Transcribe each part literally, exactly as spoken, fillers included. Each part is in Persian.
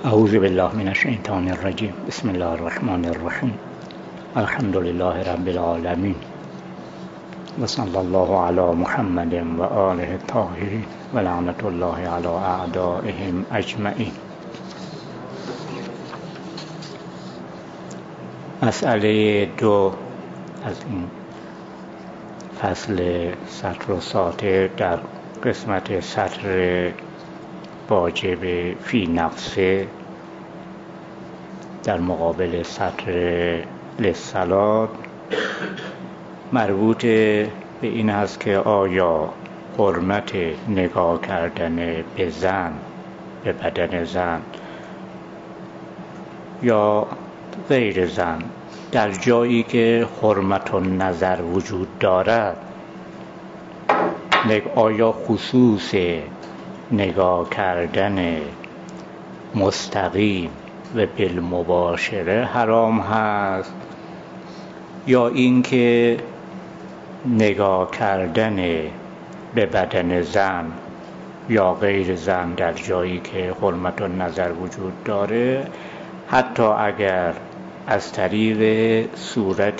اعوذ بالله من الشیطان الرجیم. بسم الله الرحمن الرحیم. الحمد لله رب العالمین و صلی الله علی محمد و آله الطاهرین و لعنت الله علی اعدائهم اجمعین. مسئله دو از این فصل سطر و ساطر در قسمت سطر واجب فی نفسه در مقابل سطر للصلاة مربوط به این است که آیا حرمت نگاه کردن به زن، به بدن زن یا غیر زن در جایی که حرمت النظر وجود دارد، آیا خصوص نگاه کردن مستقیم و بالمباشره حرام هست یا اینکه نگاه کردن به بدن زن یا غیر زن در جایی که حرمت النظر وجود داره، حتی اگر از طریق صورت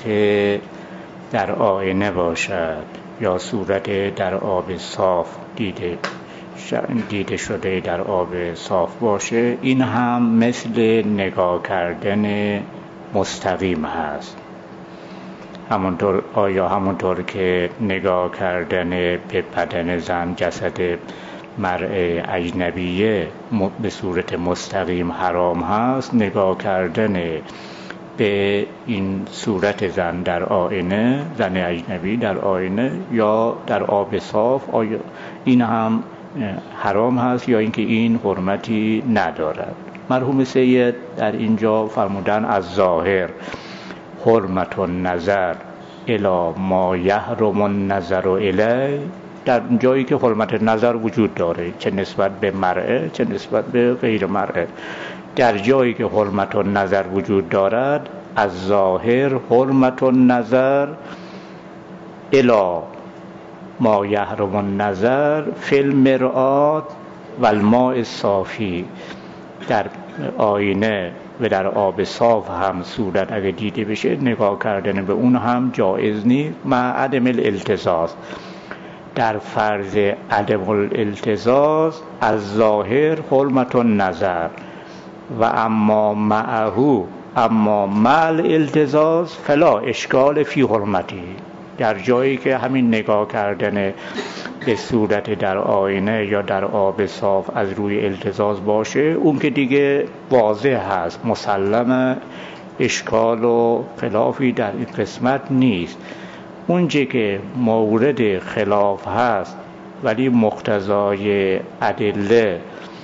در آینه باشد یا صورت در آب صاف دیده دیده شده در آب صاف باشه، این هم مثل نگاه کردن مستقیم هست. همونطور آیا همونطور که نگاه کردن به بدن زن، جسد مرء اجنبیه به صورت مستقیم حرام هست، نگاه کردن به این صورت زن در آینه، زن اجنبی در آینه یا در آب صاف، آیا این هم حرام هست یا اینکه این حرمتی ندارد؟ مرحوم سید در اینجا فرمودن از ظاهر حرمت النظر الی ما یحرم النظر الیه، در جایی که حرمت نظر وجود داره، چه نسبت به مرء چه نسبت به غیر مرء، در جایی که حرمت النظر وجود دارد، از ظاهر حرمت النظر الی ما یحرم النظر فی المرآة و الماء الصافی، در آینه و در آب صاف هم صورت اگه دیده بشه، نگاه کردن به اون هم جایز نیست، مع عدم الالتزاز. در فرض عدم الالتزاز از ظاهر حرمت النظر و اما معه اما مع الالتزاز فلا اشکال فی حرمتی، در جایی که همین نگاه کردن به صورت در آینه یا در آب صاف از روی التزاز باشه، اون که دیگه واضح هست، مسلم، اشکال و خلافی در این قسمت نیست. اونچه که مورد خلاف هست ولی مقتضای ادله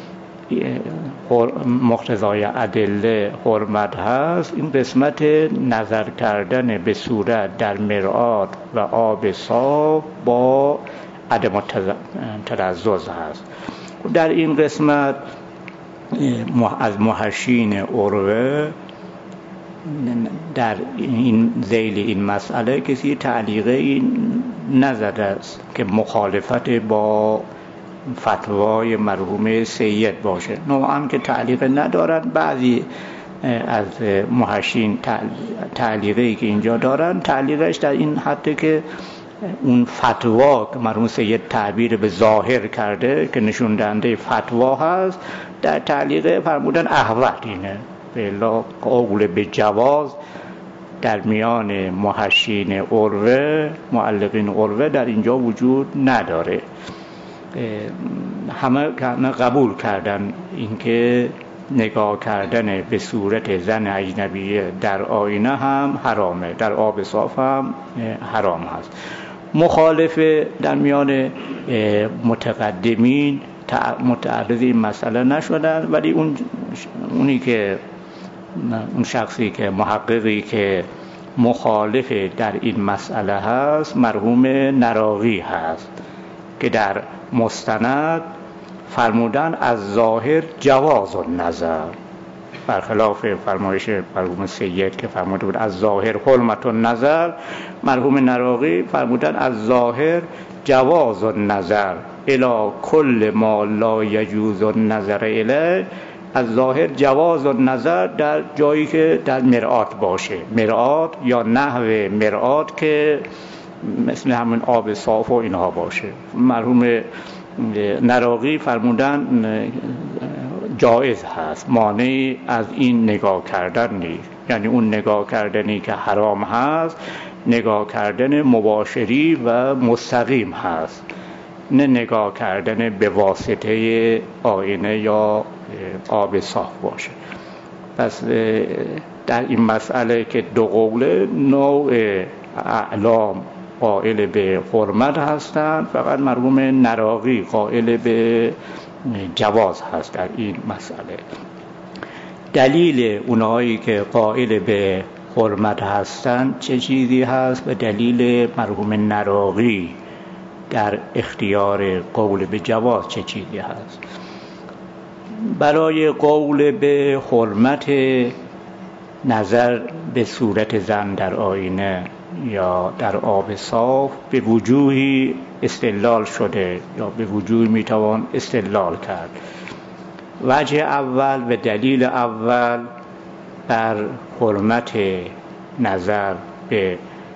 مقتضای ادله حرمت هست، این قسمت نظر کردن به صورت در مرآت و آب صاف با عدم تلذذ هست. در این قسمت از محشین عروه در این ذیل این مسئله کسی تعلیقی نزده است که مخالفت با فتوای مرحوم سید باشه. نوعا که تعلیق ندارن، بعضی از محشین تعلیقی که اینجا دارن، تعلیقش در این حد که اون فتوا که مرحوم سید تعبیر به ظاهر کرده که نشون دهنده فتوا هست، در تعلیق فرمودن احوط اینه بلا قول به جواز در میان محشین عروه، معلقین عروه در اینجا وجود نداره. همه قبول کردن اینکه نگاه کردن به صورت زن اجنبیه در آینه هم حرامه، در آب صاف هم حرام هست. مخالف در میان متقدمین متعرض این مسئله نشدن، ولی اون اونی که اون شخصی که محققی که مخالف در این مسئله هست مرحوم نراقی هست که در مستند فرمودن از ظاهر جواز النظر، برخلاف فرمایش مرحوم سید که فرموده بود از ظاهر حرمت النظر، مرحوم نراقی فرمودن از ظاهر جواز النظر الی کل ما لا یجوز النظر الیه، از ظاهر جواز و نظر در جایی که در مرآت باشه، مرآت یا نحو مرآت که مثل همون آب صاف و اینها باشه. مرحوم نراقی فرمودن جایز هست، مانعی از این نگاه کردن نیست. یعنی اون نگاه کردنی که حرام هست نگاه کردن مباشری و مستقیم هست، نه نگاه کردن به واسطه آینه یا آب صاف باشه. پس در این مسئله که دو قوله، نوع اعلام قائل به حرمت هستند، فقط مرحوم نراقی قائل به جواز هست در این مسئله. دلیل اونایی که قائل به حرمت هستند چه چیزی هست و دلیل مرحوم نراقی در اختیار قول به جواز چه چیزی هست؟ برای قول به حرمت نظر به صورت زن در آینه یا در آب صاف به وجوهی استدلال شده یا به وجوهی میتوان استدلال کرد. وجه اول و دلیل اول بر حرمت نظر به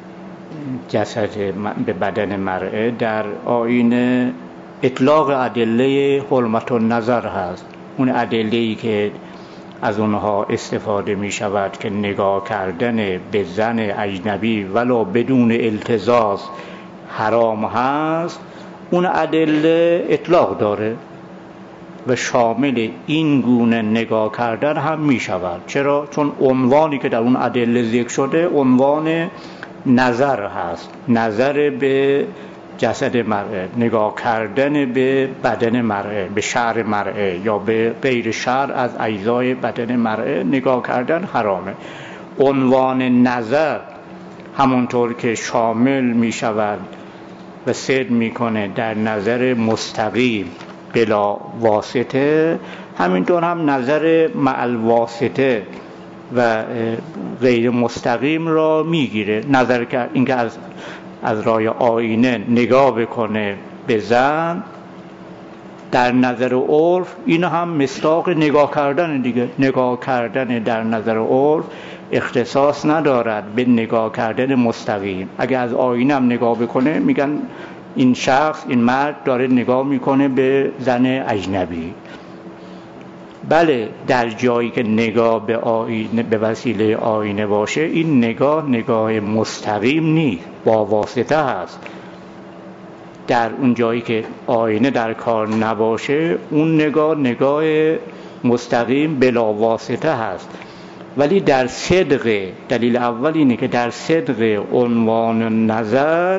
جسد به بدن مرئه در آینه اطلاق ادله حرمت النظر هست. اون ادله‌ای که از اونها استفاده می شود که نگاه کردن به زن اجنبی ولو بدون التزاز حرام هست، اون ادله اطلاق داره و شامل این گونه نگاه کردن هم می شود. چرا؟ چون عنوانی که در اون ادله ذکر شده عنوان نظر هست، نظر به جسد مرئه، نگاه کردن به بدن مرئه، به شعر مرئه یا به غیر شعر از اجزای بدن مرئه نگاه کردن حرامه. عنوان نظر همونطور که شامل می شود و صد می کنه در نظر مستقیم بلا واسطه، همینطور هم نظر مع الواسطه و غیر مستقیم را میگیره. نظر که اینکه از از راه آینه نگاه بکنه به زن در نظر عرف، این هم مصداق نگاه کردن دیگه. نگاه کردن در نظر عرف اختصاص ندارد به نگاه کردن مستقیم. اگه از آینه هم نگاه بکنه میگن این شخص، این مرد داره نگاه میکنه به زن اجنبی. بله، در جایی که نگاه به آینه به وسیله آینه باشه، این نگاه نگاه مستقیم نیست، با واسطه هست. در اون جایی که آینه در کار نباشه، اون نگاه نگاه مستقیم بلا واسطه هست. ولی در صدق، دلیل اول اینه که در صدق عنوان نظر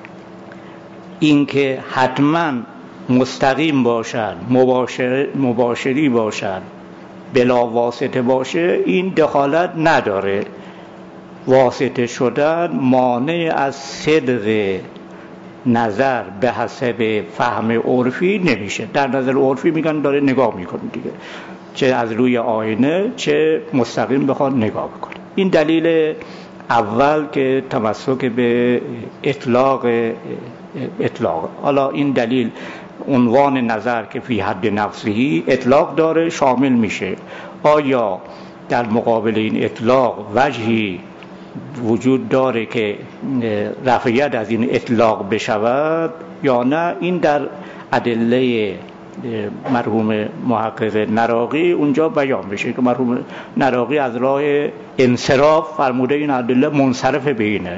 اینکه حتما مستقیم باشد، مباشر مباشری باشد، بلا واسطه باشه، این دخالت نداره. واسطه شدن مانع از صدق نظر به حسب فهم عرفی نمیشه. در نظر عرفی میگن داره نگاه میکنه دیگه، چه از روی آینه چه مستقیم بخواد نگاه بکنه. این دلیل اول که تمسک به اطلاق اطلاق. حالا این دلیل عنوان نظر که فی حد نفسه اطلاق داره شامل میشه. آیا در مقابل این اطلاق وجهی وجود داره که رفعیت از این اطلاق بشود یا نه؟ این در ادله مرحوم محقق نراقی اونجا بیان بشه که مرحوم نراقی از راه انصراف فرموده این ادله منصرف به اینه،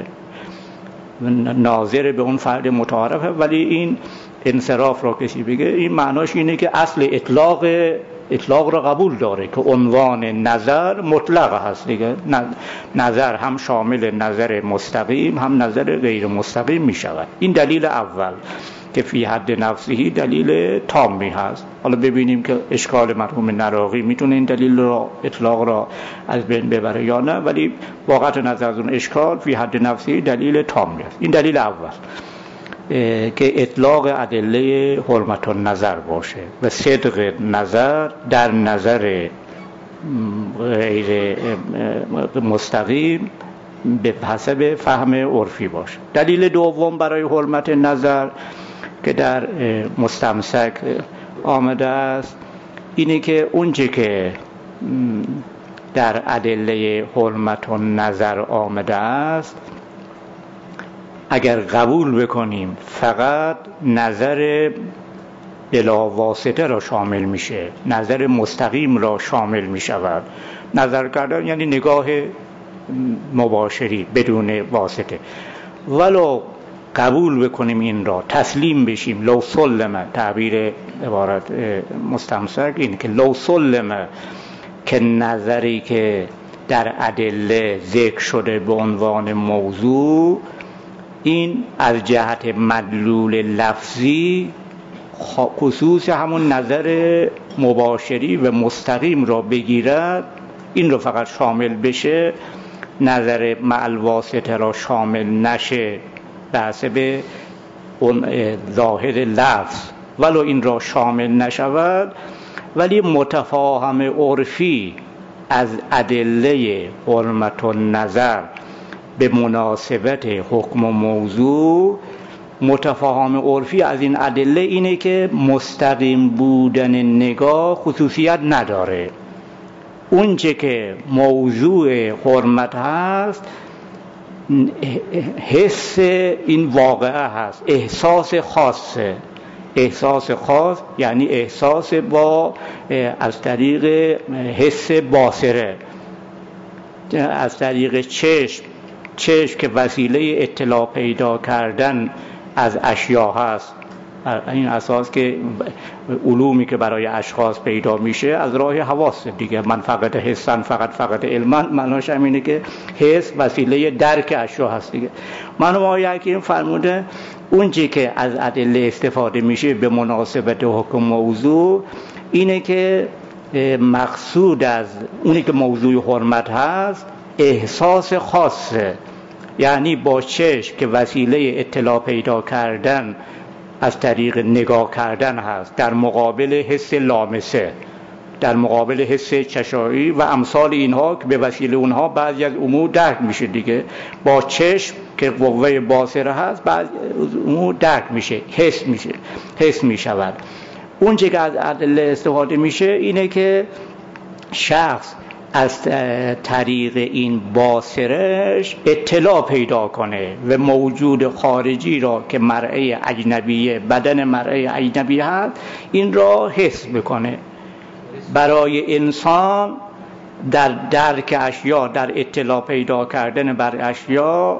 ناظر به اون فرد متعارفه. ولی این انصراف را کسی بگه، این معناش اینه که اصل اطلاق اطلاق را قبول داره که عنوان نظر مطلق هست دیگه. نظر هم شامل نظر مستقیم هم نظر غیر مستقیم می شود. این دلیل اول که فی حد نفسه دلیل تامی هست. حالا ببینیم که اشکال مرحوم نراقی میتونه این دلیل را اطلاق را از بین ببره یا نه، ولی واقعا نظر از اون اشکال فی حد نفسه دلیل تامی هست. این دلیل اول که اطلاق ادله حرمت النظر باشه و صدق نظر در نظر غیر مستقیم به حسب فهم عرفی باشه. دلیل دوم برای حرمت نظر که در مستمسک آمده است اینه که اونچه که در ادله حرمت و نظر آمده است اگر قبول بکنیم فقط نظر بلا واسطه را شامل میشه، نظر مستقیم را شامل میشود. نظر کردن یعنی نگاه مباشری بدون واسطه. ولو قبول بکنیم این را، تسلیم بشیم، لو سلم، تعبیر عبارت مستمسک این که لو سلم، که نظری که در ادله ذکر شده به عنوان موضوع این از جهت مدلول لفظی خصوص همون نظر مباشری و مستقیم را بگیرد، این رو فقط شامل بشه، نظر مع واسطه را شامل نشه به حسب اون ظاهر لفظ، ولو این را شامل نشود، ولی متفاهم عرفی از ادله حرمت و نظر به مناسبت حکم و موضوع، متفاهم عرفی از این ادله اینه که مستقیم بودن نگاه خصوصیت نداره. اونچه که موضوع حرمت هست حس این واقعه هست، احساس خاصه، احساس خاص یعنی احساس با از طریق حس باصره، از طریق چشم، چشم که وسیله اطلاع پیدا کردن از اشیا هست. این اساس که علومی که برای اشخاص پیدا میشه از راه حواس دیگه، من فقط حسن، فقط فقط علمن، معناش هم اینه که حس وسیله درک اشیا هست دیگه. منو ما حکیم فرموده اونچه که از ادله استفاده میشه به مناسبت حکم موضوع اینه که مقصود از اونی که موضوع حرمت هست احساس خاصه، یعنی با چشم که وسیله اطلاع پیدا کردن از طریق نگاه کردن هست در مقابل حس لامسه، در مقابل حس چشایی و امثال اینها که به وسیله اونها بعضی از امور درک میشه دیگه. با چشم که قوه باصره هست بعضی امور درک میشه، حس میشه، حس میشود. اون چه که از ادله استفاده میشه اینه که شخص از طریق این باصرش اطلاع پیدا کنه و موجود خارجی را که مرئه اجنبیه، بدن مرئه اجنبی هست، این را حس بکنه. برای انسان در درک اشیا، در اطلاع پیدا کردن بر اشیا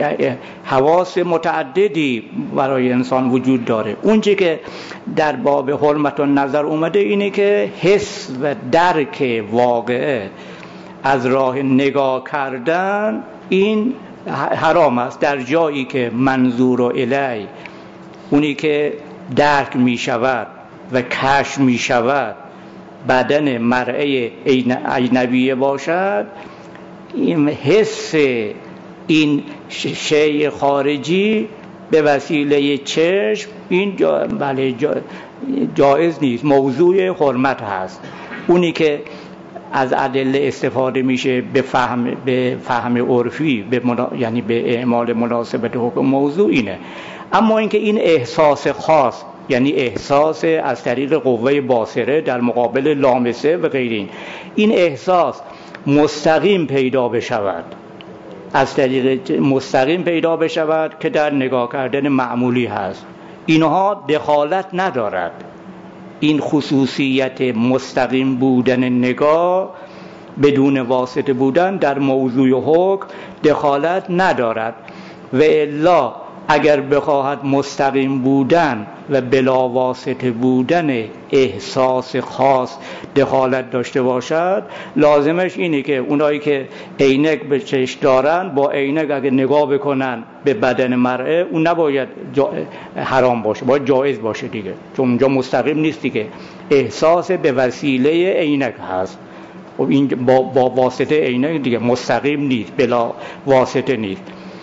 حواس متعددی برای انسان وجود داره. اونچه که در باب حرمت و نظر اومده اینه که حس و درک واقعه از راه نگاه کردن این حرام است، در جایی که منظور و الی اونی که درک می شود و کشف می شود بدن مرئه اجنبیه باشد، این حس این شیء خارجی به وسیله چشم این جا بله جا جایز نیست، موضوع حرمت هست. اونی که از ادله استفاده میشه به فهم به فهم عرفی، به منا... یعنی به اعمال مناسبت حکم موضوع اینه. اما اینکه این احساس خاص یعنی احساس از طریق قوه باصره در مقابل لامسه و غیرین، این احساس مستقیم پیدا بشود، از طریق مستقیم پیدا بشود که در نگاه کردن معمولی هست، اینها دخالت ندارد. این خصوصیت مستقیم بودن نگاه بدون واسطه بودن در موضوع حکم دخالت ندارد. و الا اگر بخواهد مستقیم بودن و بلا واسطه بودن احساس خاص دخالت داشته باشد، لازمش اینه که اونایی که عینک به چشم دارن با عینک اگر نگاه بکنن به بدن مرئه، اون نباید جا... حرام باشه، باید جایز باشه دیگه، چون اونجا مستقیم نیست دیگه، احساس به وسیله عینک هست. و این با, با واسطه عینک دیگه مستقیم نیست، بلا واسطه نیست.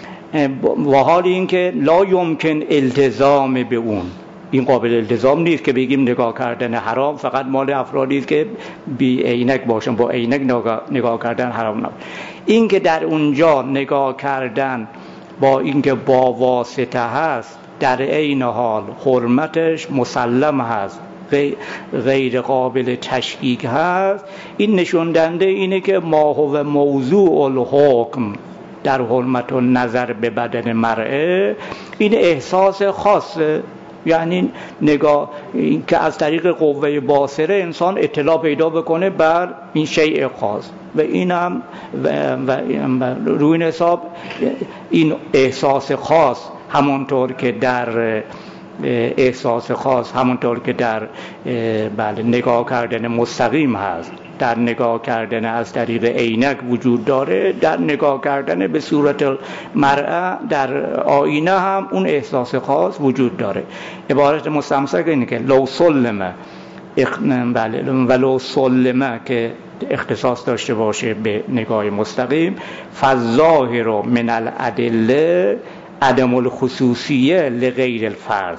و حال این که لا یمکن التزام به اون، این قابل التزام نیست که بگیم نگاه کردن حرام فقط مال افرادی است که بی عینک باشن، با عینک نگاه, نگاه کردن حرام نباشه. این که در اونجا نگاه کردن با اینکه با واسطه هست در عین حال حرمتش مسلم هست، غیر قابل تشکیک هست، این نشون دهنده اینه که ما هو موضوع الحکم در حرمت النظر به بدن مرئه، این احساس خاصه، یعنی نگاه این که از طریق قوه باصره انسان اطلاع پیدا بکنه بر این شیء خاص و این هم و, و, و روی این حساب این احساس خاص همونطور که در احساس خاص همونطور که در بله نگاه کردن مستقیم هست، در نگاه کردن از طریق عینک وجود داره، در نگاه کردن به صورت مرئه در آینه هم اون احساس خاص وجود داره. عبارت مستمسک اینه که لو سلمه بله ولو سلمه که اختصاص داشته باشه به نگاه مستقیم، فالظاهر من الادله عدم الخصوصیه لغیر الفرد،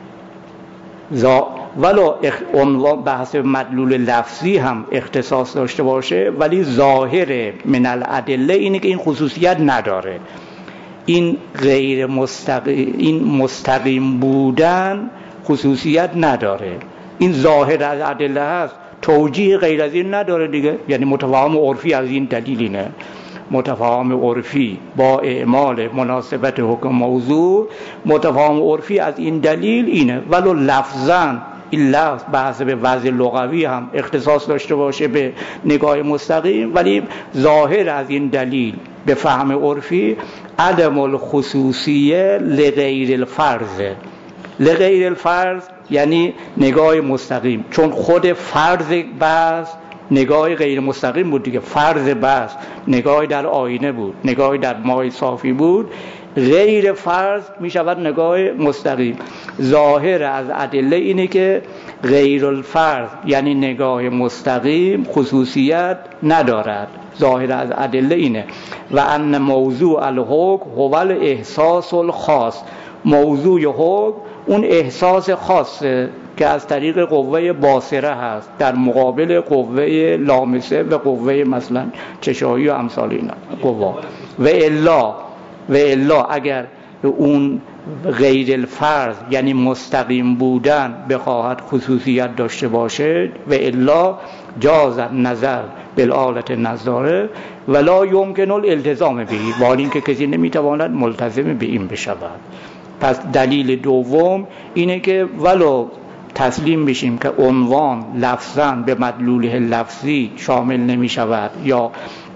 ولو عنوان بحث مدلول لفظی هم اختصاص داشته باشه ولی ظاهر من الادله اینه که این خصوصیت نداره. این غیر مستقیم، این مستقیم بودن خصوصیت نداره، این ظاهر از ادله هست، توجیه غیر از این نداره دیگه. یعنی متفاهم عرفی از این دلیل اینه، متفاهم عرفی با اعمال مناسبت حکم موضوع، متفاهم عرفی از این دلیل اینه ولو لفظاً این لفظ به حسب وضع لغوی هم اختصاص داشته باشه به نگاه مستقیم، ولی ظاهر از این دلیل به فهم عرفی عدم الخصوصیه لغیر الفرض. لغیر الفرض یعنی نگاه مستقیم، چون خود فرض بس نگاه غیر مستقیم بود دیگه، فرض بس نگاه در آینه بود، نگاه در ماء صافی بود، غیر فرض می شود نگاه مستقیم. ظاهر از ادله اینه که غیر الفرض یعنی نگاه مستقیم خصوصیت ندارد، ظاهر از ادله اینه. و ان موضوع الحکم هو الاحساس الخاص، موضوع حکم اون احساس خاصه که از طریق قوه باصره هست در مقابل قوه لامسه و قوه مثلا چشایی و امثال اینا قوا. و الا و الا اگر اون غیر الفرض یعنی مستقیم بودن بخواهد خصوصیت داشته باشه، و الا جاز نظر بالآلت نظاره ولا یمکن الالتزام به، با اینکه کسی نمیتواند ملتزم به این بشود. پس دلیل دوم اینه که ولو تسلیم بشیم که عنوان لفظاً به مدلوله لفظی شامل نمی شود یا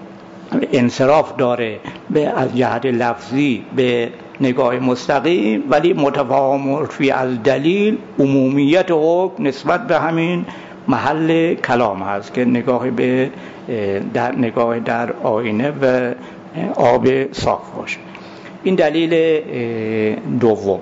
انصراف داره به از جهت لفظی به نگاه مستقیم، ولی متفاهم عرفی از دلیل عمومیت حکم نسبت به همین محل کلام هست که نگاه به در نگاه در آینه و آب صاف باشه. این دلیل دوم.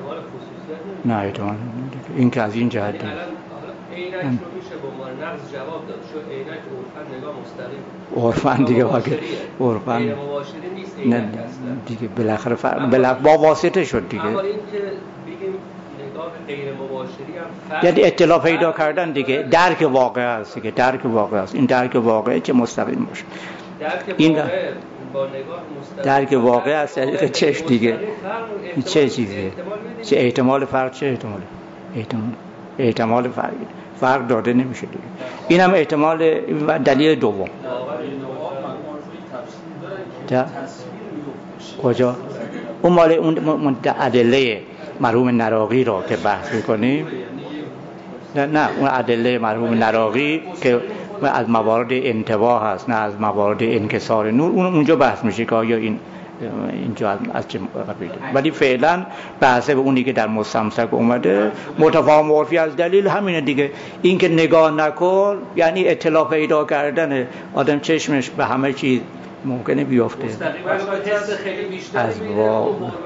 نه احتمال این که از این جهت عینک رو میشه به عنوان نقض جواب داد، چون عینک عرفاً نگاه مستقیم، عرفاً دیگه واقع عرفاً غیر مباشری نیست عینک اصلا دیگه، بالاخره فرق بلا با واسطه شد دیگه. اما این که بگیم نگاه غیر مباشری هم فرق، یعنی اطلاع پیدا کردن دیگه، درک واقع است دیگه، درک واقع است. این درک واقعه که مستقیم باشه، درک این واقع با نگاه مستقیم، درک واقع از طریق چشم دیگه. این چه چیزیه؟ چه احتمال فرق، چه احتمال احتمال احتمال فرق فرق داده نمیشه دیگه. این هم احتمال و دلیل دوم. کجا؟ اون مال اون ادله مرحوم نراقی را که بحث میکنیم، نه نه اون ادله مرحوم نراقی که از موارد انتباه هست نه از موارد انکسار نور، اون اونجا بحث میشه که آیا این اینجا از چه قبیله. ولی فعلا بحث به اونی که در مستمسک اومده متفاهم عرفی از دلیل همینه دیگه. این که نگاه نکن یعنی اطلاع پیدا کردن، آدم چشمش به همه چیز ممکنه بیفته از وا،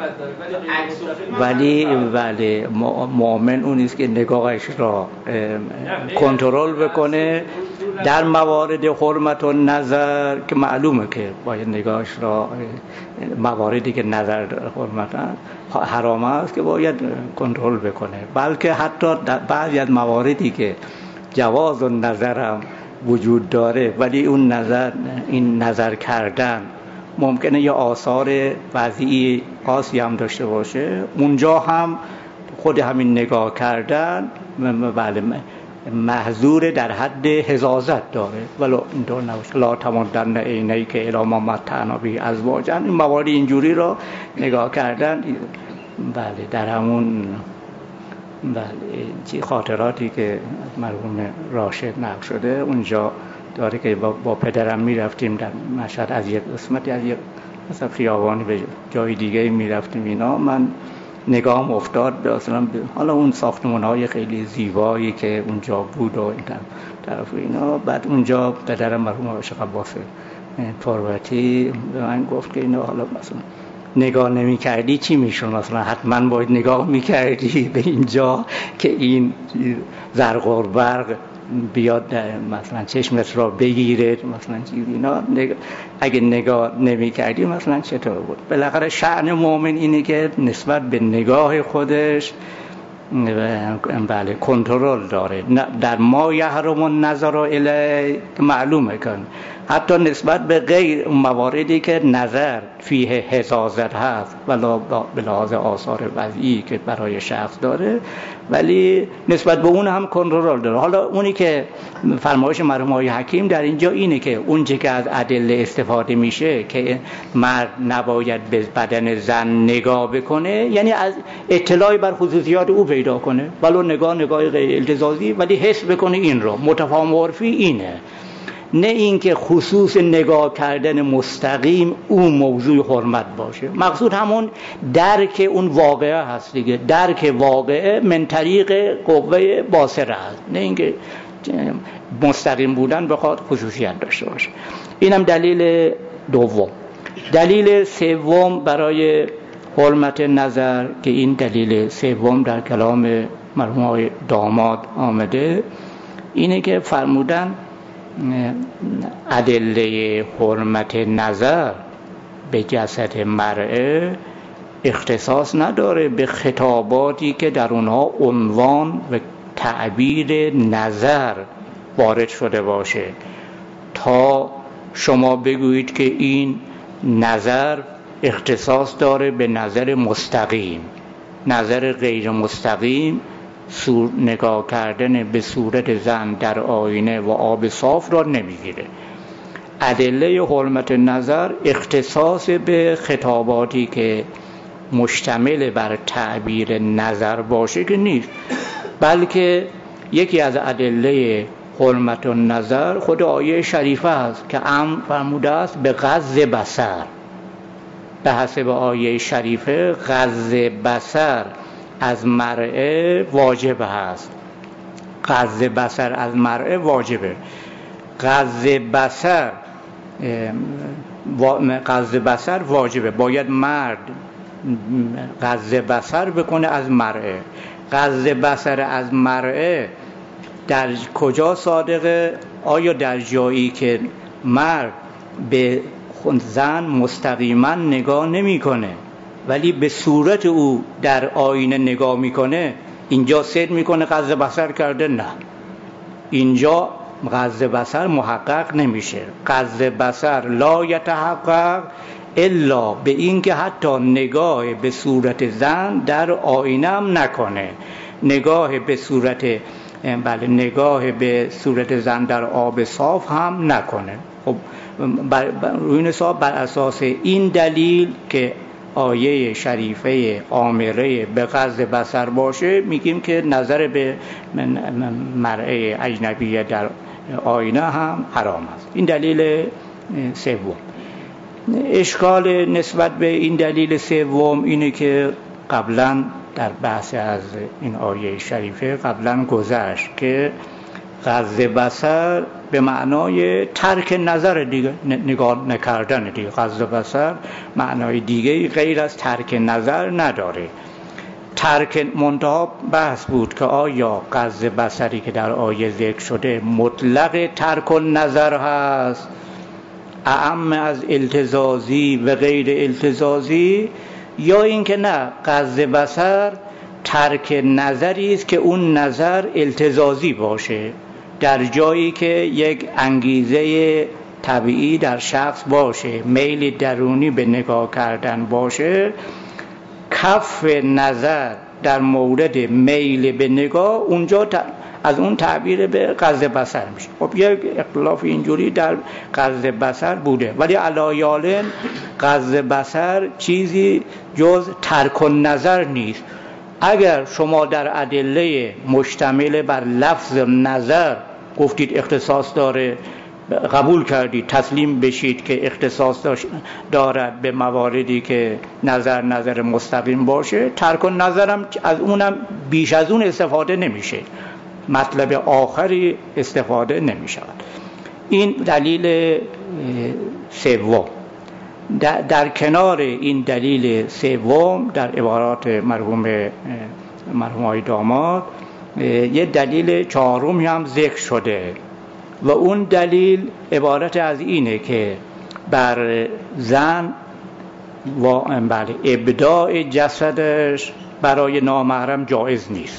ولی ولی مؤمن اون است که نگاهش را کنترل بکنه در موارد حرمت و نظر که معلومه که باید نگاهش را مواردی که نظر حرمت حرام است که باید کنترل بکنه، بلکه حتی در بعضی از مواردی که جواز و نظرم وجود داره ولی اون نظر این نظر کردن ممکنه یه آثار وضعی خاصی هم داشته باشه، اونجا هم خود همین نگاه کردن بله محظور در حد حظاظت داره، ولی اینطور نباشه. لا تمدن عینیک الی ما متعنا به ازواجا، این موارد اینجوری رو نگاه کردن بله در همون بله خاطراتی که مرحوم راشد نقل شده اونجا داره که با, با پدرم میرفتیم در مشهد، از یک قسمتی از یک مثلا خیابانی به جای دیگه میرفتیم اینا، من نگاهم افتاد مثلا حالا اون ساختمان‌های خیلی زیبایی که اونجا بود و این طرف اینا. بعد اونجا پدرم مرحوم آقای شیخ عباس تربتی به من گفت که اینا حالا مثلا نگاه نمی کردی چی میشون، مثلا حتما باید نگاه میکردی به اینجا که این زرق و برق بیاد مثلا چشمت را بگیره مثلا چیزی اینا، نگ... اگه نگاه نمی کردی مثلا چطور بود. بالاخره شأن مؤمن اینه که نسبت به نگاه خودش بله کنترل داره. در ما یحرم النظر الیه معلومه کن، حتی نسبت به غیر مواردی که نظر فیه حظاظت هست ولا به لحاظ آثار وضعی که برای شخص داره، ولی نسبت به اون هم کنترل داره. حالا اونی که فرمایش مرحوم آقای حکیم در اینجا اینه که اونچه که از ادله استفاده میشه که مرد نباید به بدن زن نگاه بکنه، یعنی از اطلاعی بر خصوصیات او پیدا کنه، ولو نگاه نگاه غیر التزازی، ولی حس بکنه این رو. متفاهم عرفی اینه، نه اینکه خصوص نگاه کردن مستقیم اون موضوع حرمت باشه. مقصود همون درک اون واقعه هست دیگه، درک واقعه من طریق قوه باصره هست، نه اینکه مستقیم بودن بخواد خصوصیت داشته باشه. اینم دلیل دوم. دلیل سوم برای حرمت نظر که این دلیل سوم در کلام مرحوم آقای داماد آمده اینه که فرمودن ادله حرمت نظر به جسد مرء اختصاص نداره به خطاباتی که در اونها عنوان و تعبیر نظر وارد شده باشه، تا شما بگویید که این نظر اختصاص داره به نظر مستقیم. نظر غیر مستقیم سور نگاه کردن به صورت زن در آینه و آب صاف را نمیگیره. ادله حرمت نظر اختصاص به خطاباتی که مشتمل بر تعبیر نظر باشه که نیست، بلکه یکی از ادله حرمت نظر خود آیه شریفه است که امر فرموده است به غض بصر. به حسب آیه شریفه غض بصر از مرء واجب هست. غض بصر از مرء واجبه. غض بصر غض بصر واجبه، باید مرد غض بصر بکنه از مرء. غض بصر از مرء در کجا صادقه؟ آیا در جایی که مرد به زن مستقیما نگاه نمی کنه ولی به صورت او در آینه نگاه میکنه، اینجا صدق میکنه غض بصر کرده؟ نه، اینجا غض بصر محقق نمیشه. غض بصر لا یتحقق الا به این که حتی نگاه به صورت زن در آینه هم نکنه، نگاه به صورت بله نگاه به صورت زن در آب صاف هم نکنه. خب بر, بر, روی حساب بر اساس این دلیل که آیه شریفه آمره به غض بصر باشه میگیم که نظر به مرء اجنبی در آینه هم حرام است. این دلیل سوم. اشکال نسبت به این دلیل سوم اینه که قبلا در بحث از این آیه شریفه قبلا گذشت که غض بصر به معنای ترک نظر دیگه، نگاه نکردن دیگه. غض بصر معنای دیگه غیر از ترک نظر نداره. ترک منتها بحث بود که آیا غض بصری که در آیه ذکر شده مطلق ترک نظر هست، اعم از التزازی و غیر التزازی، یا اینکه نه غض بصر ترک نظری است که اون نظر التزازی باشه، در جایی که یک انگیزه طبیعی در شخص باشه، میل درونی به نگاه کردن باشه، کف نظر در مورد میل به نگاه اونجا از اون تعبیر به غض بصر میشه. خب یک اختلاف اینجوری در غض بصر بوده، ولی علایالن غض بصر چیزی جز ترک النظر نیست. اگر شما در ادله مشتمل بر لفظ نظر گفتید اختصاص داره، قبول کردید، تسلیم بشید که اختصاص دارد به مواردی که نظر نظر مستقیم باشه، ترک النظرم از اونم بیش از اون استفاده نمیشه، مطلب آخری استفاده نمیشود. این دلیل سوم. در, در کنار این دلیل سوم در عبارات مرحوم مرحوم داماد یه دلیل چهارمی هم ذکر شده و اون دلیل عبارت از اینه که بر زن و بله ابداع جسدش برای نامحرم جایز نیست.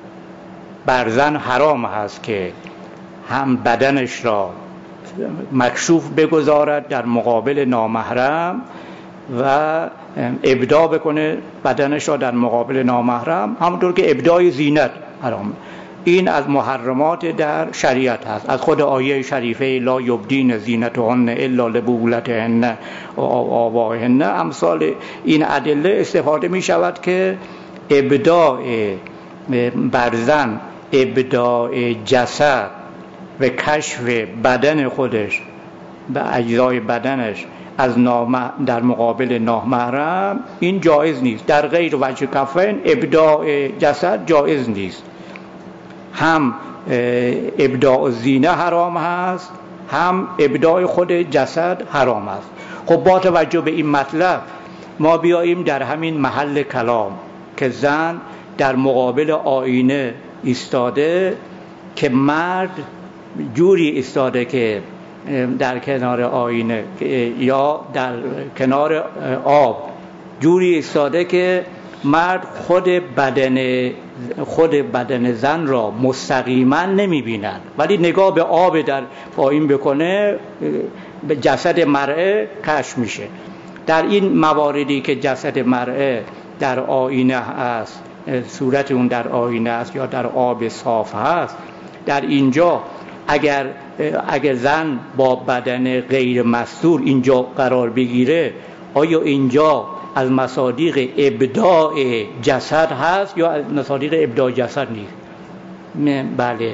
بر زن حرام هست که هم بدنش را مکشوف بگذارد در مقابل نامحرم و ابداع بکنه بدنش را در مقابل نامحرم، همونطور که ابداع زینت حرام. این از محرمات در شریعت هست، از خود آیه شریفه لا یبدین زینتهن الا لبولتهن و آبائهن. امثال این ادله استفاده می شود که ابداع بر زن ابداع جسد و کشف بدن خودش و اجزای بدنش از نام در مقابل نامحرم این جایز نیست. در غیر وجه کفین ابداع جسد جایز نیست. هم ابداع زینه حرام هست، هم ابداع خود جسد حرام است. خب با توجه به این مطلب ما بیاییم در همین محل کلام که زن در مقابل آینه ایستاده، که مرد جوری ایستاده که در کنار آینه یا در کنار آب جوری ایستاده که مرد خود بدن خود بدن زن را مستقیما نمی‌بیند، ولی نگاه به آب در پایین بکنه به جسد مرأة کشف میشه. در این مواردی که جسد مرأة در آینه است، صورت اون در آینه است یا در آب صاف هست، در اینجا اگر اگر زن با بدن غیر مستور اینجا قرار بگیره، آیا اینجا از مصادیق ابداع جسد هست یا از مصادیق ابداع جسد نیست؟ بله،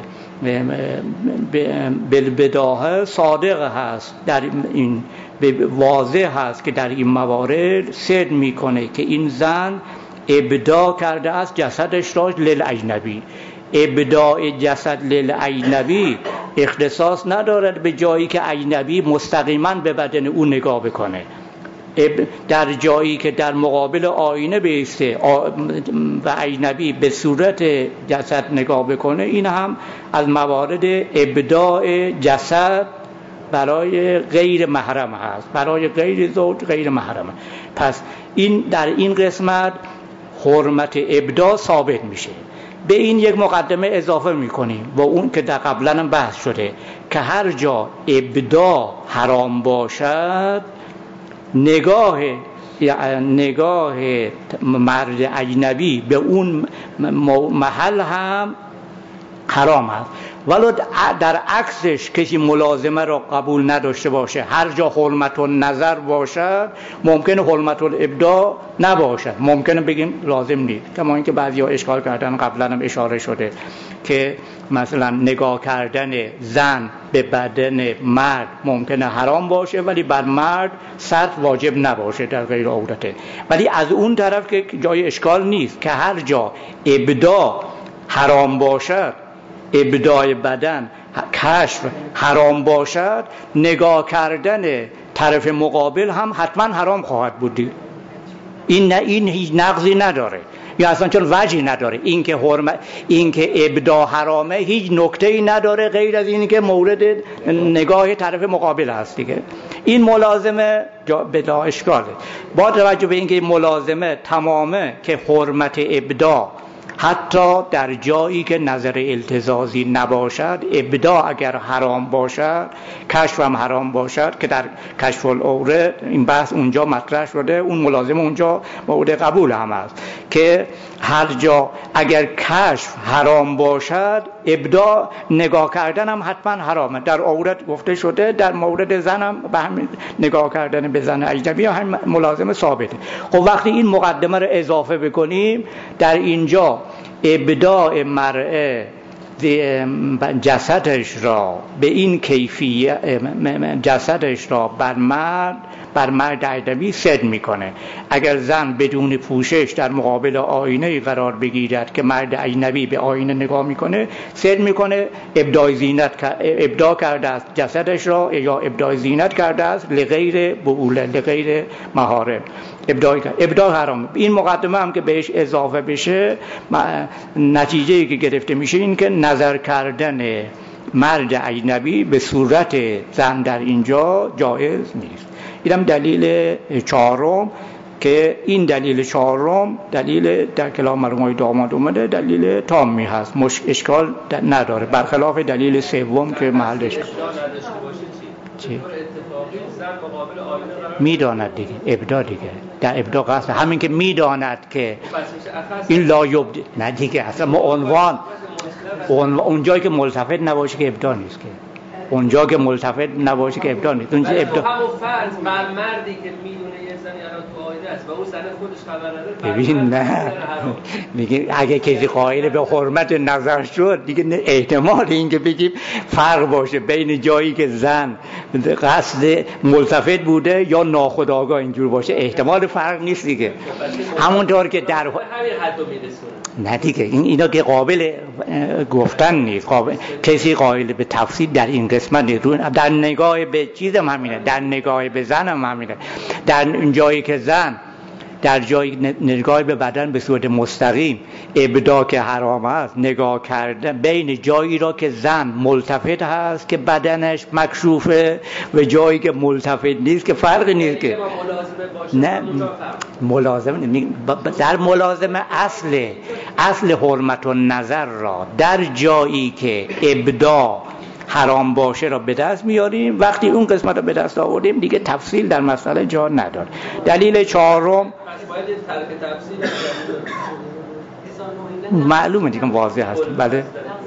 بالبداهه صادق هست، در این واضح هست که در این موارد صدق میکنه که این زن ابداع کرده است جسدش را للاجنبی. ابداع جسد للاجنبی اختصاص ندارد به جایی که اجنبی مستقیما به بدن او نگاه بکنه. در جایی که در مقابل آینه بیسته و اجنبی به صورت جسد نگاه بکنه، این هم از موارد ابداع جسد برای غیر محرم هست، برای غیر زوج غیر محرم. پس این در این قسمت حرمت ابداع ثابت میشه. به این یک مقدمه اضافه میکنیم و اون که در قبلا هم بحث شده که هر جا ابداع حرام باشد، نگاه نگاه مرد اجنبی به اون محل هم حرام است. ولو در عکسش کسی ملازمه را قبول نداشته باشه، هر جا حرمت النظر باشد ممکنه حرمت الابداع نباشد، ممکنه بگیم لازم نیست. کما اینکه بعضیا اشکال کردن، قبلا هم اشاره شده که مثلا نگاه کردن زن به بدن مرد ممکنه حرام باشه ولی بر مرد ستر واجب نباشه در غیر عورته. ولی از اون طرف که جای اشکال نیست که هر جا ابداع حرام باشد، ابداع بدن کشف حرام باشد، نگاه کردن طرف مقابل هم حتما حرام خواهد بود. این نه، این هیچ نقضی نداره یا اصلا چون وجهی نداره. این که حرمت، این که ابداع حرامه هیچ نکته‌ای نداره غیر از این که مورد نگاه طرف مقابل هست دیگه. این ملازمه بلا اشکاله. با توجه به اینکه ملازمه تمامه که حرمت ابداع حتی در جایی که نظر التزازی نباشد، ابداع اگر حرام باشد، کشف هم حرام باشد که در کشف العوره این بحث اونجا مطرح شده، اون ملازم اونجا مورد قبول هم است که هر جا اگر کشف حرام باشد، ابداع نگاه کردن هم حتما حرامه. در عورت گفته شده، در مورد زن هم به همین نگاه کردن به زن اجنبی هم ملازم ثابته. خب وقتی این مقدمه رو اضافه بکنیم، در اینجا ابداع مرء جسدش را به این کیفیت، جسدش را بر مرد بر مرد اجنبی صد میکنه. اگر زن بدون پوشش در مقابل آینه قرار بگیرد که مرد اجنبی به آینه نگاه میکنه، صد میکنه ابداع زینت ابداع کرده است جسدش را، یا ابداع زینت کرده است لغیر بؤوله، لغیر محارم ابداع ابداع حرام. این مقدمه هم که بهش اضافه بشه، نتیجه‌ای که گرفته میشه این که نظر کردن مرد اجنبی به صورت زن در اینجا جایز نیست. اینم دلیل چهارم که این دلیل چهارم دلیل در کلام مرحوم داماد اومده، دلیل تامی هست، مش اشکال نداره، برخلاف دلیل سوم که محلش چی؟ میداند دیگه، ابداع دیگه، در ابداع قصد همین که میداند که این لا یبد، نه دیگه اصلا ما عنوان اونجایی که ملتفت نباشه که ابداع نیست، که اونجا که ملتفت نباشه که ابداع نیست. اونجا ابداع همون فرض بر مردی که میدونه یه زنی الان تو آینه است و اون زن خودش خبر نداره، ببین نه میگه اگه کسی قائل به حرمت نظر شد دیگه احتمال این که بگیم فرق باشه بین جایی که زن قصد ملتفت بوده یا ناخودآگاه اینجور باشه، احتمال فرق نیست دیگه. همونطور که در همین حدو میرسونه. نه دیگه این اینا که قابل گفتن نیست، قابل کسی قائل به تفسیر در این قسمت نیست. در نگاه به چیزم همینه، در نگاه به زنم همینه. در جایی که زن در جای نگاه به بدن به صورت مستقیم ابداع که حرام است، نگاه کردن بین جایی را که زن ملتفت هست که بدنش مکشوفه و جایی که ملتفت نیست که فرق نیست که نه ملازمه. در ملازمه اصل اصل حرمت النظر را در جایی که ابداع حرام باشه را به دست میاریم. وقتی اون قسمت را به دست آوردیم دیگه تفصیل در مسئله جا نداره. دلیل چهارم معلومه دیگه، واضح هست. بله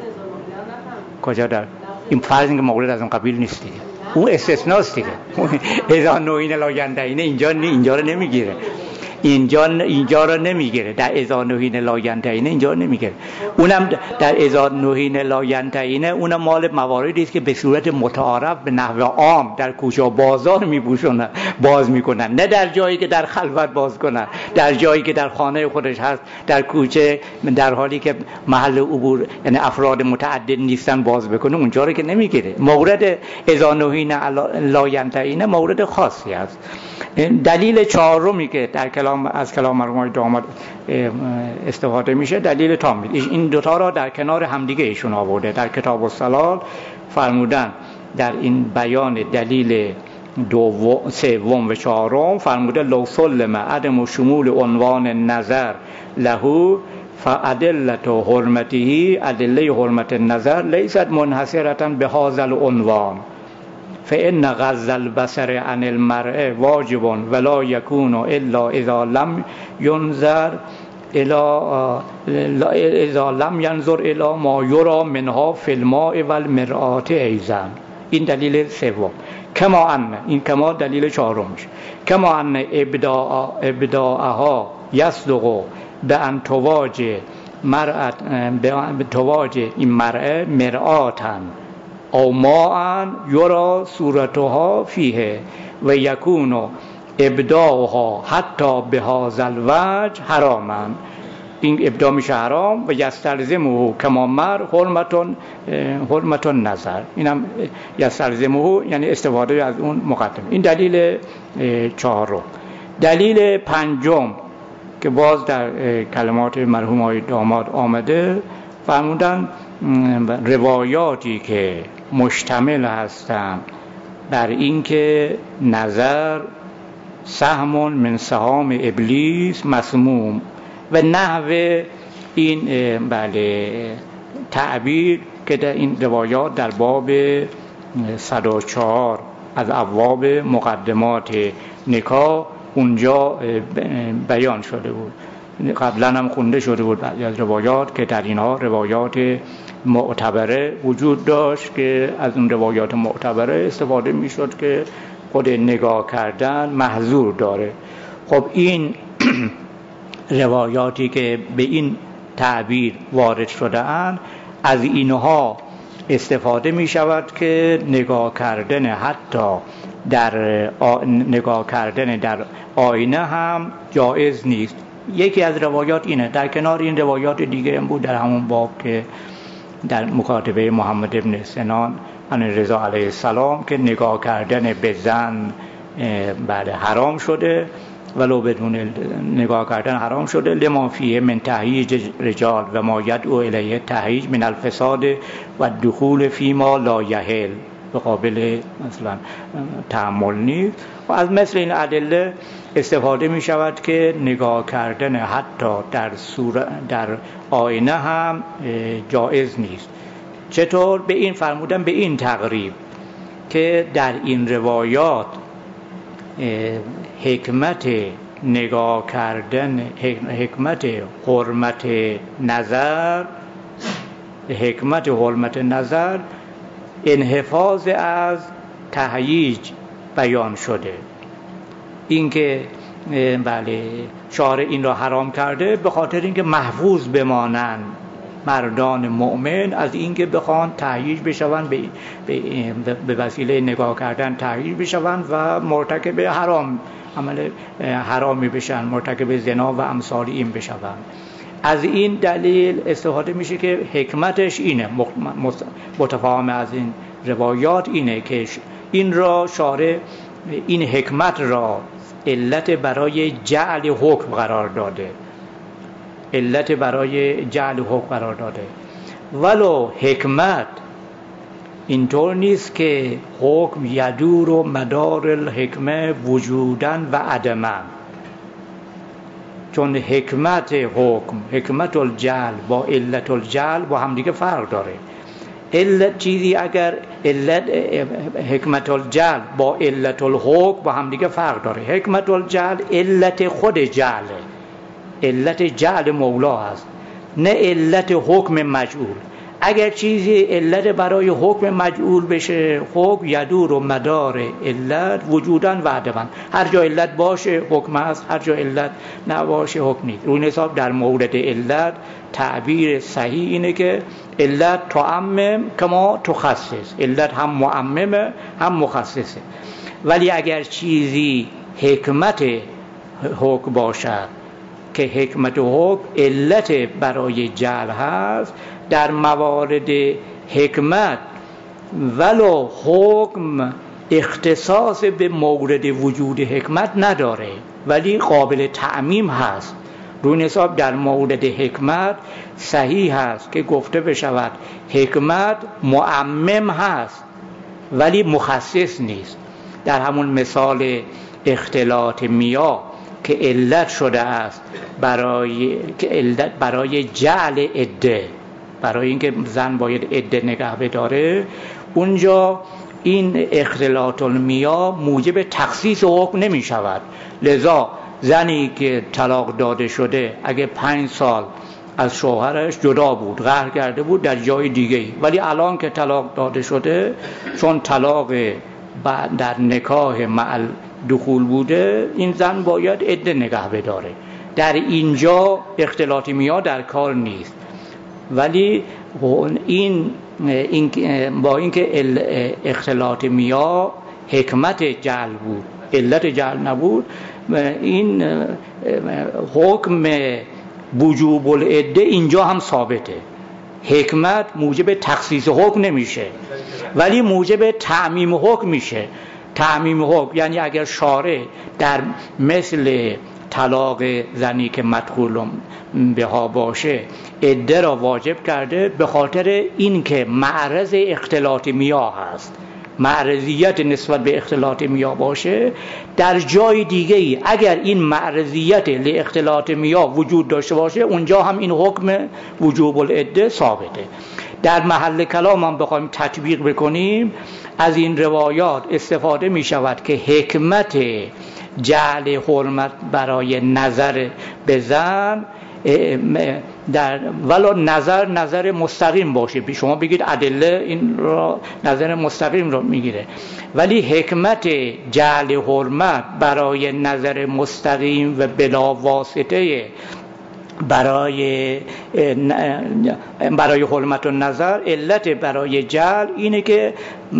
کجا در این فرض که مورد از اون قبیل نیست دیگه، اون استثناست دیگه. اذا نوین لا ینتهین اینجا اینجا رو نمیگیره، اینجا اینجا رو نمیگیره. در اذا نهین لا ینتهین اینجا رو نمیگیره. اونم در اذا نهین لا ینتهین اونم مال مواردی است که به صورت متعارف به نحو عام در کوچه و بازار میپوشونن، باز میکنن، نه در جایی که در خلوت باز کنن، در جایی که در خانه خودش هست، در کوچه در حالی که محل عبور یعنی افراد متعدد نیستن باز بکنه، اونجا رو که نمیگیره. مورد اذا نهین لا ینتهین مورد خاصی است. دلیل چهارمی که در کلام از کلام مرحوم داماد استفاده میشه دلیل تامی. این دوتا را در کنار همدیگه ایشون آورده. در کتاب الصلال فرمودن در این بیان دلیل دو سوم و چهارم فرموده لو سلم عدم شمول عنوان نظر له فادله حرمته، ادله حرمت النظر لیست منحصره به هذا العنوان فإن غض البصر عن المرء واجب ولا يكون الا اذا لم ينظر الى اذا لم ينظر الى ما يرى منها في الماء والمرآة ایضا. این دلیل سوم. کما ان این کما دلیل چهارم میشه. کما ان ابداع ابداعها يصدق بان تواجه مرأة به تواجه این مرأة مرآة او ماء یرا صورتها فیه و یکون ابداعها حتی به هذا الوجه حراما. این ابداع میشه حرام و یستلزمه کما مر حرمتون حرمتون نظر. اینم یستلزمه یعنی استفاده از اون مقدم. این دلیل چهارم. دلیل پنجم که باز در کلمات مرحوم آقای داماد آمده، فرمودن روایاتی که مشتمل هستند بر اینکه نظر سهم من سهام ابلیس مسموم و نحو این بله تعبیر که در این روایات در باب صد و چهار از ابواب مقدمات نکاح اونجا بیان شده بود. قبلا هم خونده شده بود بعضی از روایات که در اینها روایات معتبره وجود داشت که از اون روایات معتبره استفاده میشد که خود نگاه کردن محظور داره. خب این روایاتی که به این تعبیر وارد شده اند از اینها استفاده می شود که نگاه کردن حتی در آ... نگاه کردن در آینه هم جایز نیست. یکی از روایات اینه، در کنار این روایات دیگه هم بود در همون باب که در مکاتبه محمد ابن سنان عن رضا علیه السلام که نگاه کردن به زن بعد حرام شده، ولو بدون نگاه کردن حرام شده، لما فیه من تهییج رجال و ما یدعو الیه تهییج من الفساد و دخول فیما لا یحل، به قابل مثلا تحمل نیست. و از مثل این ادله استفاده می شود که نگاه کردن حتی در صورت در آینه هم جایز نیست. چطور؟ به این فرمودن به این تقریب که در این روایات حکمت نگاه کردن، حکمت حرمت نظر، حکمت حرمت نظر انحفاظ از تهییج بیان شده. اینکه بله شارع این را حرام کرده به خاطر اینکه محفوظ بمانند مردان مؤمن از اینکه بخوان تهییج بشوند، به, به وسیله نگاه کردن تهییج بشوند و مرتکب حرام عمل حرامی بشن، مرتکب زنا و امثال این بشوند. از این دلیل استفاده میشه که حکمتش اینه، متفاهم از این روایات اینه که این را شارع این حکمت را علت برای جعل حکم قرار داده، علت برای جعل حکم قرار داده. ولو حکمت اینطور نیست که حکم یدور و مدار الحکمه وجودن و عدمن، چون حکمت حکم، حکمت الجعل با علت الجعل با هم دیگه فرق داره. علت چیزی اگر علت حکمت الجعل با علت الحکم با هم دیگه فرق داره. حکمت الجعل علت خود جعله، علت جعل مولا هست، نه علت حکم مجعول. اگر چیزی علت برای حکم مجعول بشه، حکم یدور و مدار علت وجودن و عدمن، هر جا علت باشه حکم هست، هر جا علت نباشه حکم نیست. روی حساب در مورد علت تعبیر صحیح اینه که علت تعمم کما تخصص، علت هم معممه هم مخصصه. ولی اگر چیزی حکمت حکم باشد که حکمت حکم علت برای جعل هست، در موارد حکمت ولو حکم اختصاص به مورد وجود حکمت نداره ولی قابل تعمیم هست. روی حساب در مورد حکمت صحیح هست که گفته بشود حکمت معمم هست ولی مخصص نیست. در همون مثال اختلاط میاه که علت شده است برای که علت برای جعل عده، برای اینکه زن باید عده نگه بداره، اونجا این اختلاط المیاه موجب تخصیص حکم نمی شود. لذا زنی که طلاق داده شده اگه پنج سال از شوهرش جدا بود، قهر کرده بود در جای دیگه، ولی الان که طلاق داده شده، چون طلاق در نکاح مع دخول بوده، این زن باید عده نگه بداره. در اینجا اختلاط میاه در کار نیست. ولی این, این با اینکه اختلاط میاه حکمت جعل بود، علت جعل نبود، این حکم وجوب العده اینجا هم ثابته. حکمت موجب تخصیص حکم نمیشه ولی موجب تعمیم حکم میشه. تعمیم حکم یعنی اگر شارع در مثل طلاق زنی که مدخول بها باشه عده را واجب کرده به خاطر این که معرض اختلاط میاه هست، معرضیت نسبت به اختلاط میاه باشه، در جای دیگه ای اگر این معرضیت لاختلاط میاه وجود داشته باشه اونجا هم این حکم وجوب العده ثابته. در محل کلام هم بخوایم تطبیق بکنیم از این روایات استفاده می شود که حکمت جعل حرمت برای نظر به زن در ولا نظر نظر مستقیم باشه، شما بگید ادله این را نظر مستقیم رو میگیره، ولی حکمت جعل حرمت برای نظر مستقیم و بلا واسطه برای برای حرمت و نظر، علت برای جعل اینه که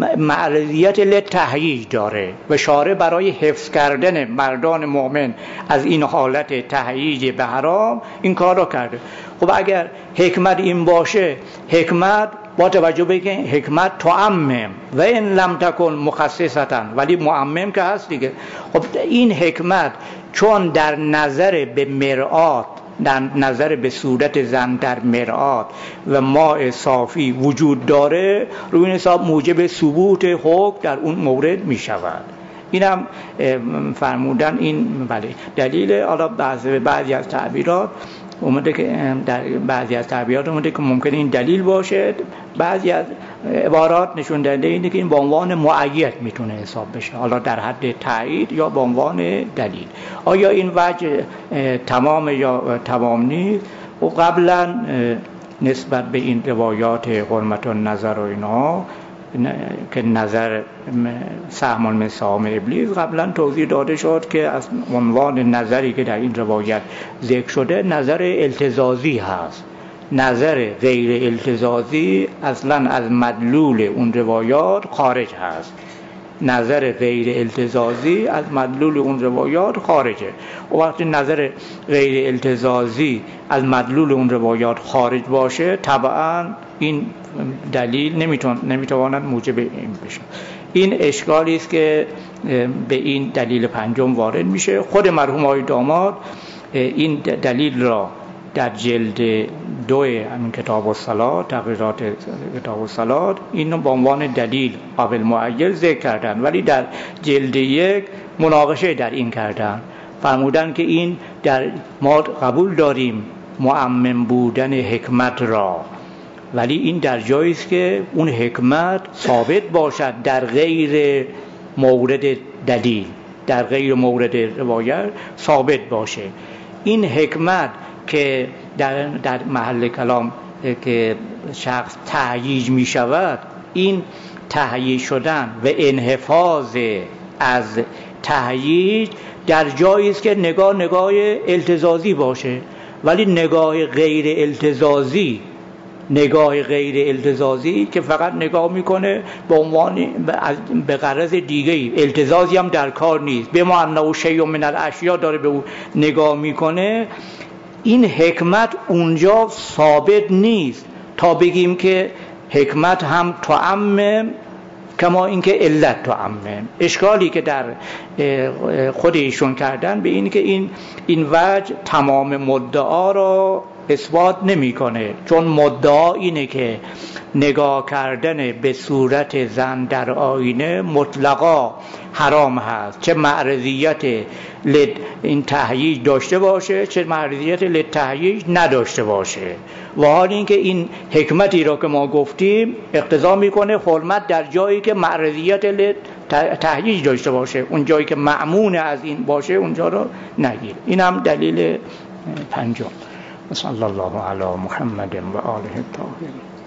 معرضیت لتهییج داره و شارع برای حفظ کردن مردان مؤمن از این حالت تهییج به حرام این کار رو کرده. خب اگر حکمت این باشه، حکمت با توجه به که حکمت تعمم و این لم تکن مخصصتا، ولی معمم که هست دیگه. خب این حکمت چون در نظر به مرآت، در نظر به صورت زن در مرآت و ماء صافی وجود داره، روی این حساب موجب ثبوت حکم در اون مورد می شود. اینم فرمودن این بله دلیل. حالا بعضی بعضی از تعبیرات اومده که در بعضی از تعبیرات اومده که ممکنه این دلیل باشه، بعضی از عبارات نشون داده اینه که این به عنوان مؤید میتونه حساب بشه، حالا در حد تایید یا به عنوان دلیل. آیا این وجه تمام یا تمام نیست؟ و قبلا نسبت به این روایات حرمت النظر و اینا که نظر سهم من سهام ابلیس قبلا توضیح داده شد که از عنوان نظری که در این روایت ذکر شده نظر التزازی هست. نظر غیر التزازی اصلا از مدلول اون روایات خارج هست. نظر غیر التزازی از مدلول اون روایات خارجه. و وقتی نظر غیر التزازی از مدلول اون روایات خارج باشه، طبعا این دلیل نمیتون نمیتواند موجب این بشه. این اشکالی است که به این دلیل پنجم وارد میشه. خود مرحوم آقای داماد این دلیل را در جلد دو همین کتاب الصلاة، تقریرات کتاب الصلاة، اینو به عنوان دلیل قابل معین ذکر کردن، ولی در جلد یک مناقشه در این کردن. فرمودن که این در ما قبول داریم معمم بودن حکمت را، ولی این در جایی است که اون حکمت ثابت باشد در غیر مورد دلیل، در غیر مورد روایت ثابت باشه. این حکمت که در, در محل کلام که شخص تهییج می شود، این تهییج شدن و انحفاظ از تهییج در جایی است که نگاه نگاه التزازی باشه، ولی نگاه غیر التزازی، نگاه غیر التزازی که فقط نگاه میکنه به عنوان به غرض دیگه ای، التزازی هم در کار نیست، به ما انه شیء من الاشیاء داره به اون نگاه میکنه، این حکمت اونجا ثابت نیست تا بگیم که حکمت هم تعمم کما اینکه علت تعمم. اشکالی که در خود ایشون کردن به این که این این وجه تمام مدعا را اثبات نمیکنه، چون مدعا اینه که نگاه کردن به صورت زن در آینه مطلقا حرام هست، چه معرضیت لد این تهییج داشته باشه چه معرضیت لد تهییج نداشته باشه. و حال این که این حکمتی را که ما گفتیم اقتضا میکنه حرمت در جایی که معرضیت لد تهییج داشته باشه، اون جایی که مأمون از این باشه اونجا رو نگیر. این هم دلیل پنجم. صلی الله علی محمد و آله الطاهرین.